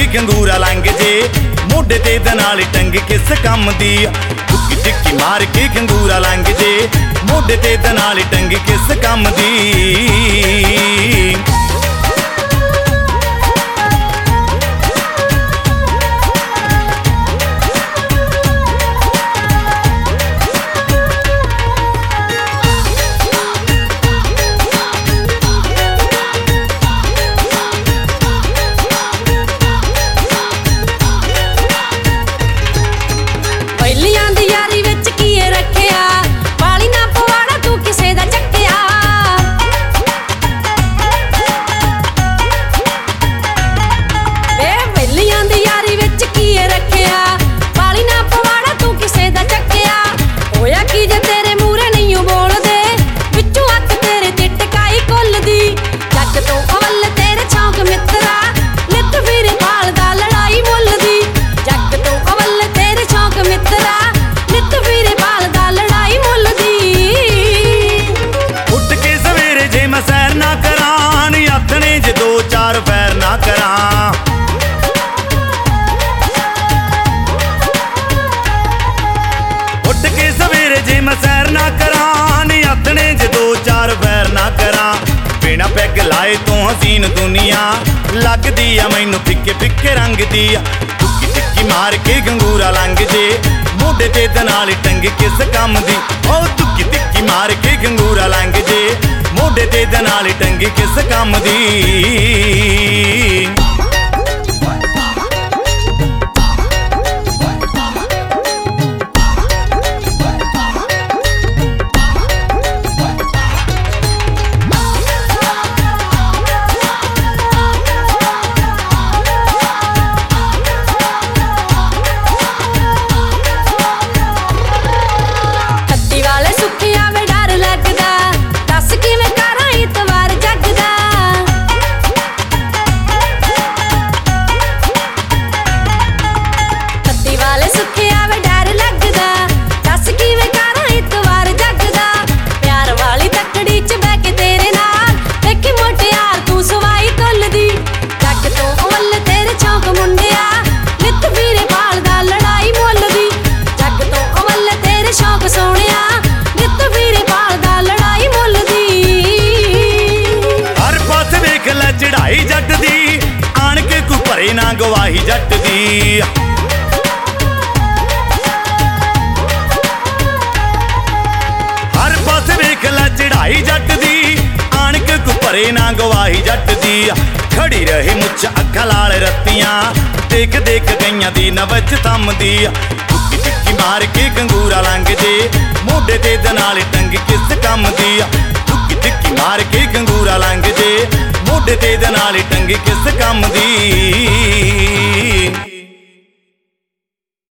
खंगूरा लंघ जे मोढे ते दनाली टंग किस कम दी। दुक्की टिक्की मार के खंगूरा लंघ जे मोढे ते दनाली टंग किस कम दी। बिना पैग लाए तो हसीन दुनिया लगदी आ मैनू फिक्के फिक्के रंग दी। दुक्की टिक्की मार के खंगूरा लंघ जे मोढे ते दनाली टंग किस कम दी। ओ दुक्की टिक्की मार के खंगूरा लंघ जे मोढे ते दनाली टंग किस कम दी। चढ़ाई जट दी आण के कोई भरे ना गवाही जट दी। हर पासे वेख लै चढ़ाई जट दी आण के कोई भरे ना गवाही जट दी। खड़ी रही मुछ अखा लाल रत्तियां देख देख गईयां दी नवच थम दी। दुक्की टिक्की मार के खंगूरा लंघ जे मोढे ते दनाली टंग किस कम दी। दुक्की टिक्की मार के खंगूरा लंघ जे मोढे ते दनाली टंग किस कम दी।